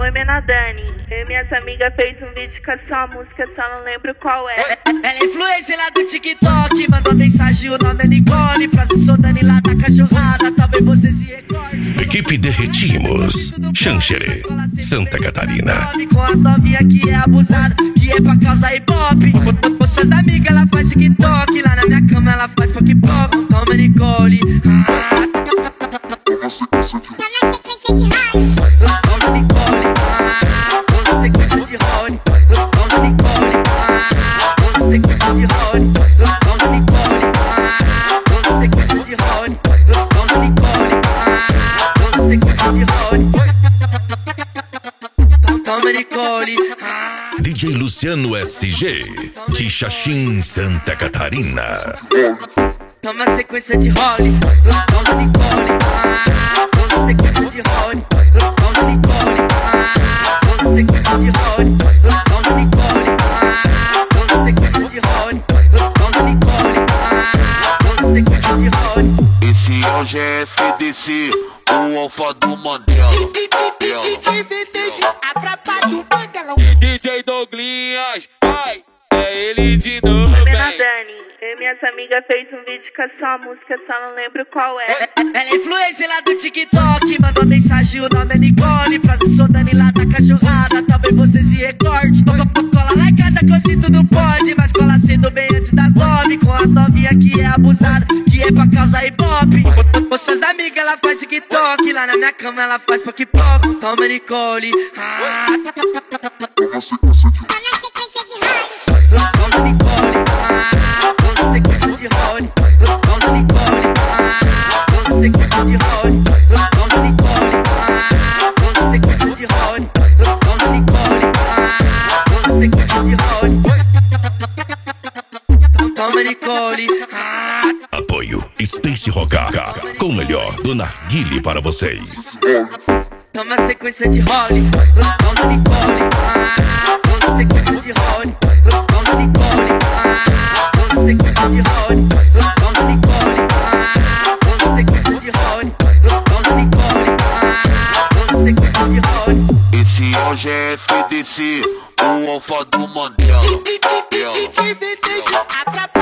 Oi, Mena Dani. Eu e minhas amigas fez um vídeo com a sua música, só não lembro qual é. Ela é influencer lá do TikTok, mandou mensagem, o nome é Nicole. Pra se sou Dani lá da cachorrada, talvez você se recorde. Equipe Derretimos, Xanxerê, Santa Catarina. Com as novinhas que é abusada, que é pra causar ibope. Com suas amigas ela faz TikTok, lá na minha cama ela faz pop-pop. Toma Nicole, Toma sequência de role. toma Nicole, toma sequência de role. Toma Nicole, toma sequência de role. Toma Nicole, toma sequência de role. Toma Nicole, toma sequência de role. Toma Nicole, DJ Luciano SG, de Xaxim, Santa Catarina. toma sequência de role. Toma Nicole, toma sequência de role. Toma Nicole, toma sequência de role. Toma Nicole, toma sequência de role. Toma Nicole, toma sequência de role. Esse é o GFDC, o alfa do Mandela. DJ Douglinhas, ai, é ele de novo, Oi, Mena bem. Dani. Eu e minhas amigas fez um vídeo com a sua música, só não lembro qual é. Ela é influencer lá do TikTok, mandou mensagem, o nome é Nicole. Pra se sou Dani lá da cachorrada, talvez você se recorde. Cola lá em casa que hoje tudo pode, mas cola cedo bem antes das 9. Com as novinhas que é abusada, que é pra causar ibope. Com suas amigas ela faz TikTok, lá na minha cama ela faz pop-pop. Toma Nicole, Toma sequência de role. toma Nicole, toma sequência de role. Toma Nicole, toma sequência de role. Toma Nicole, toma sequência de role. Toma Nicole, toma sequência de role. Toma Nicole, Apoio Space Rock, com o melhor do narguile para vocês. toma sequência de role. Toma Nicole, toma sequência de role. Toma Nicole, toma sequência de role. Toma Nicole, toma sequência de role. Toma Nicole, toma sequência de role. Esse é o GFDC, o alfa do Mandela. Atrapalha.